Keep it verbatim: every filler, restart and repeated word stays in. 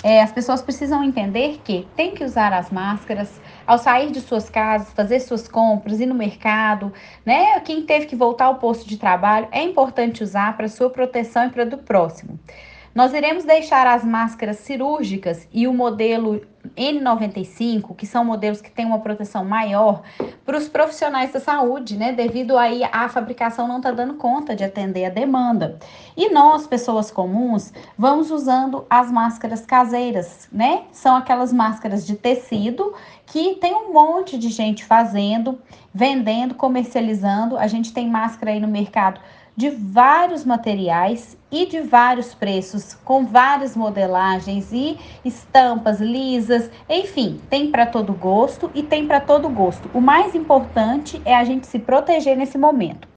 É, as pessoas precisam entender que tem que usar as máscaras ao sair de suas casas, fazer suas compras, ir no mercado, né? Quem teve que voltar ao posto de trabalho, é importante usar para sua proteção e para do próximo. Nós iremos deixar as máscaras cirúrgicas e o modelo N noventa e cinco, que são modelos que têm uma proteção maior, para os profissionais da saúde, né? Devido aí a fabricação não tá dando conta de atender a demanda. E nós, pessoas comuns, vamos usando as máscaras caseiras, né? São aquelas máscaras de tecido que tem um monte de gente fazendo, vendendo, comercializando. A gente tem máscara aí no mercado de vários materiais e de vários preços, com várias modelagens e estampas lisas, enfim, tem para todo gosto e tem para todo gosto. O mais importante é a gente se proteger nesse momento.